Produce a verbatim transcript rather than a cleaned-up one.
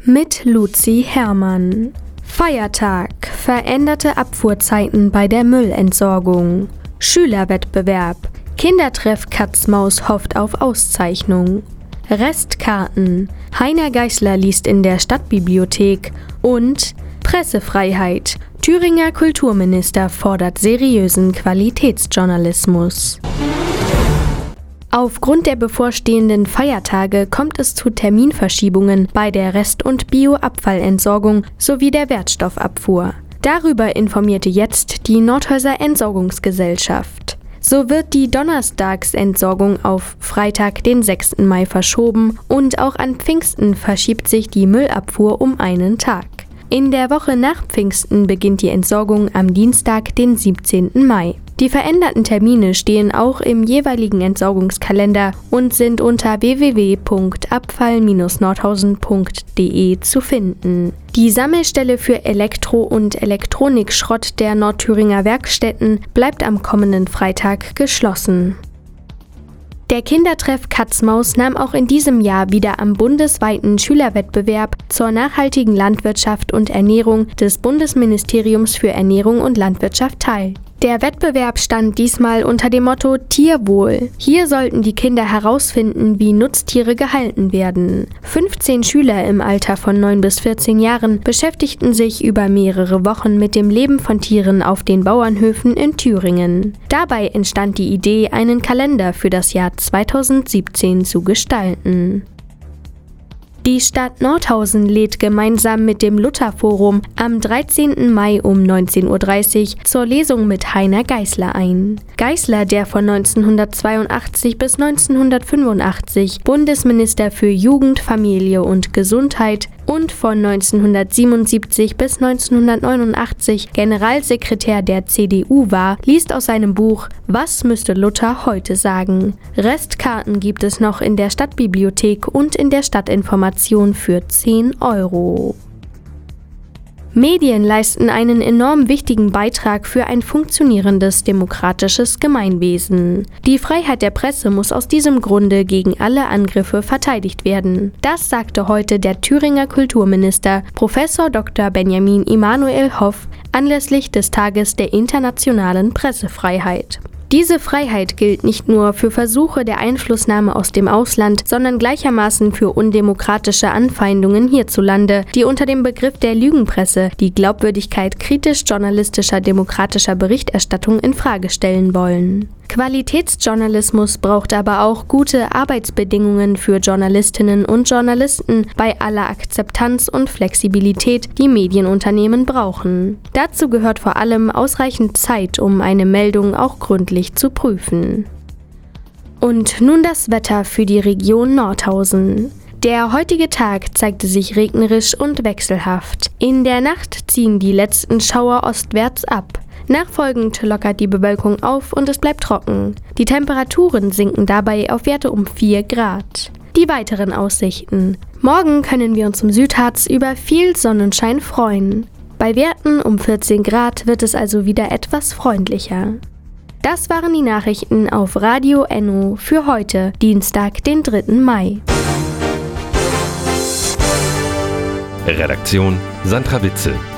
Mit Luzi Herrmann. Feiertag. Veränderte Abfuhrzeiten bei der Müllentsorgung. Schülerwettbewerb. Kindertreff Katz-Maus hofft auf Auszeichnung. Restkarten. Heiner Geißler liest in der Stadtbibliothek. Und Pressefreiheit. Thüringer Kulturminister fordert seriösen Qualitätsjournalismus. Aufgrund der bevorstehenden Feiertage kommt es zu Terminverschiebungen bei der Rest- und Bioabfallentsorgung sowie der Wertstoffabfuhr. Darüber informierte jetzt die Nordhäuser Entsorgungsgesellschaft. So wird die Donnerstagsentsorgung auf Freitag, den sechsten Mai verschoben und auch an Pfingsten verschiebt sich die Müllabfuhr um einen Tag. In der Woche nach Pfingsten beginnt die Entsorgung am Dienstag, den siebzehnten Mai. Die veränderten Termine stehen auch im jeweiligen Entsorgungskalender und sind unter w w w punkt abfall Bindestrich nordhausen punkt d e zu finden. Die Sammelstelle für Elektro- und Elektronikschrott der Nordthüringer Werkstätten bleibt am kommenden Freitag geschlossen. Der Kindertreff Katz-Maus nahm auch in diesem Jahr wieder am bundesweiten Schülerwettbewerb zur nachhaltigen Landwirtschaft und Ernährung des Bundesministeriums für Ernährung und Landwirtschaft teil. Der Wettbewerb stand diesmal unter dem Motto Tierwohl. Hier sollten die Kinder herausfinden, wie Nutztiere gehalten werden. fünfzehn Schüler im Alter von neun bis vierzehn Jahren beschäftigten sich über mehrere Wochen mit dem Leben von Tieren auf den Bauernhöfen in Thüringen. Dabei entstand die Idee, einen Kalender für das Jahr zweitausendsiebzehn zu gestalten. Die Stadt Nordhausen lädt gemeinsam mit dem Lutherforum am dreizehnten Mai um neunzehn Uhr dreißig zur Lesung mit Heiner Geißler ein. Geißler, der von neunzehnhundertzweiundachtzig bis neunzehnhundertfünfundachtzig Bundesminister für Jugend, Familie und Gesundheit und von neunzehnhundertsiebenundsiebzig bis neunzehnhundertneunundachtzig Generalsekretär der C D U war, liest aus seinem Buch Was müsste Luther heute sagen? Restkarten gibt es noch in der Stadtbibliothek und in der Stadtinformation für zehn Euro. Medien leisten einen enorm wichtigen Beitrag für ein funktionierendes demokratisches Gemeinwesen. Die Freiheit der Presse muss aus diesem Grunde gegen alle Angriffe verteidigt werden. Das sagte heute der Thüringer Kulturminister Professor Doktor Benjamin Emanuel Hoff anlässlich des Tages der internationalen Pressefreiheit. Diese Freiheit gilt nicht nur für Versuche der Einflussnahme aus dem Ausland, sondern gleichermaßen für undemokratische Anfeindungen hierzulande, die unter dem Begriff der Lügenpresse die Glaubwürdigkeit kritisch-journalistischer demokratischer Berichterstattung in Frage stellen wollen. Qualitätsjournalismus braucht aber auch gute Arbeitsbedingungen für Journalistinnen und Journalisten bei aller Akzeptanz und Flexibilität, die Medienunternehmen brauchen. Dazu gehört vor allem ausreichend Zeit, um eine Meldung auch gründlich zu prüfen. Und nun das Wetter für die Region Nordhausen. Der heutige Tag zeigte sich regnerisch und wechselhaft. In der Nacht ziehen die letzten Schauer ostwärts ab. Nachfolgend lockert die Bewölkung auf und es bleibt trocken. Die Temperaturen sinken dabei auf Werte um vier Grad. Die weiteren Aussichten. Morgen können wir uns im Südharz über viel Sonnenschein freuen. Bei Werten um vierzehn Grad wird es also wieder etwas freundlicher. Das waren die Nachrichten auf Radio Enno für heute, Dienstag, den dritten Mai. Redaktion Sandra Witzel.